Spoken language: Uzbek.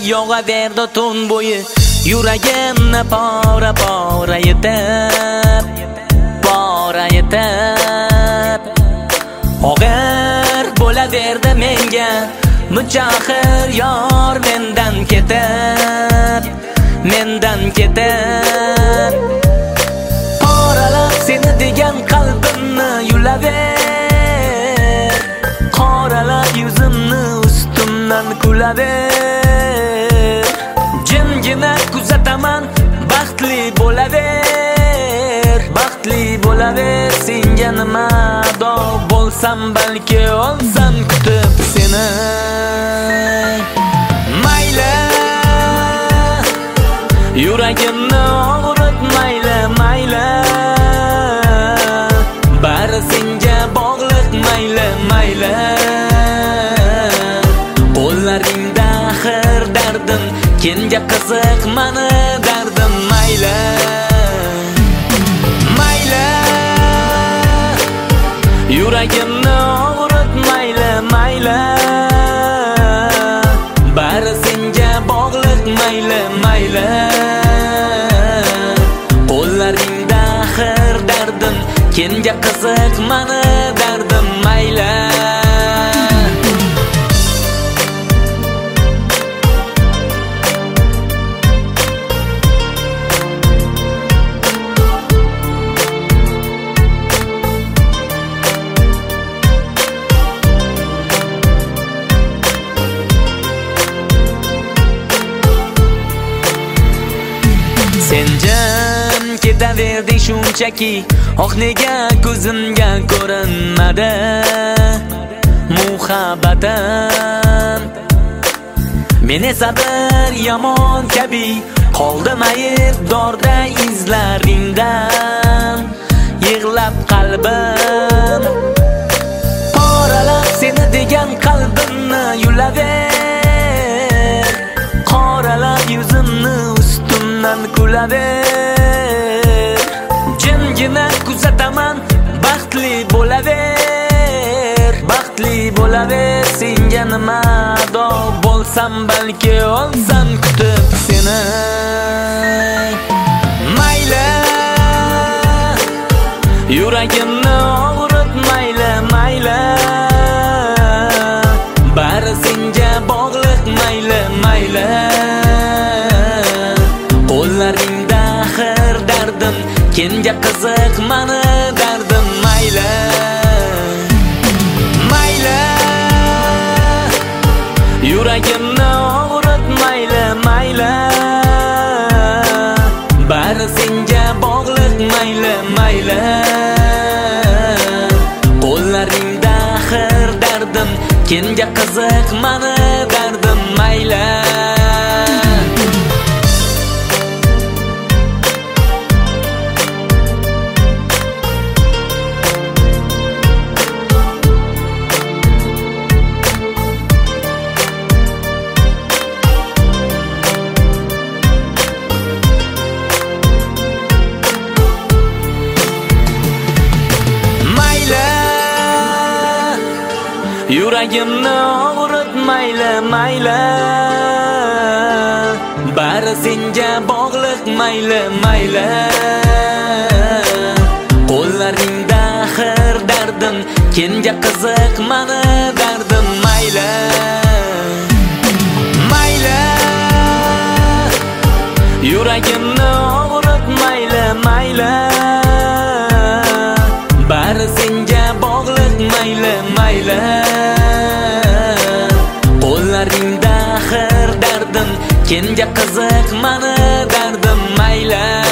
yog'averdi tun bo'yi, yuragimni pora pora yetib og'ir bo'laverdi menga muchaqir yor mendan ketib qoralab seni degan qalbimni yulaver, qoralab yuzimni ustimdan kulaver, jimgina kuzataman baxtli bo'laver senga nima ado bo'lsam balki olsam kutib seni. Mayli yuragimni og'ritmayli, mayli bari senga bog'liq, mayli qo'llaringda axir dardim, kimga qiziq mani dardim, mayli yuragimni og'ritmayli, mayli bari senga bog'liq, mayli qo'llaringda axir dardim, kimga qiziq mani dardim, mayli. Sen jim ketaverding shunchaki, oh nega ko'zimga ko'rinmadi muhabbatim. Men esa bir yomon kabi qoldim aybdorda izlaringdan, yig'lab qalbim qoralab seni degan qalbimni yulaver, qoralab yuzimni kulaver, jimgina kuzataman baxtli bo'laver senga nima ado bo'lsam balki olsam kutib seni. Mayli yuragimni og'ritmayli, mayli bari senga bog'liq, mayli qo'llaringda axir dardim, kimga qiziq mani dardim, mayli yuragimni og'ritmayli, mayli bari senga bog'liq, mayli qo'llaringda axir dardim, kimga qiziq mani dardim, mayli. Yuragimni og'ritmayli, mayli bari senga bog'liq, mayli qo'llaringda axir dardim, kimga qiziq mani dardim, mayli yuragimni og'ritmayli, mayli bari senga bog'liq, mayli qo'llaringda axir dardim, kimga qiziq mani dardim, mayli.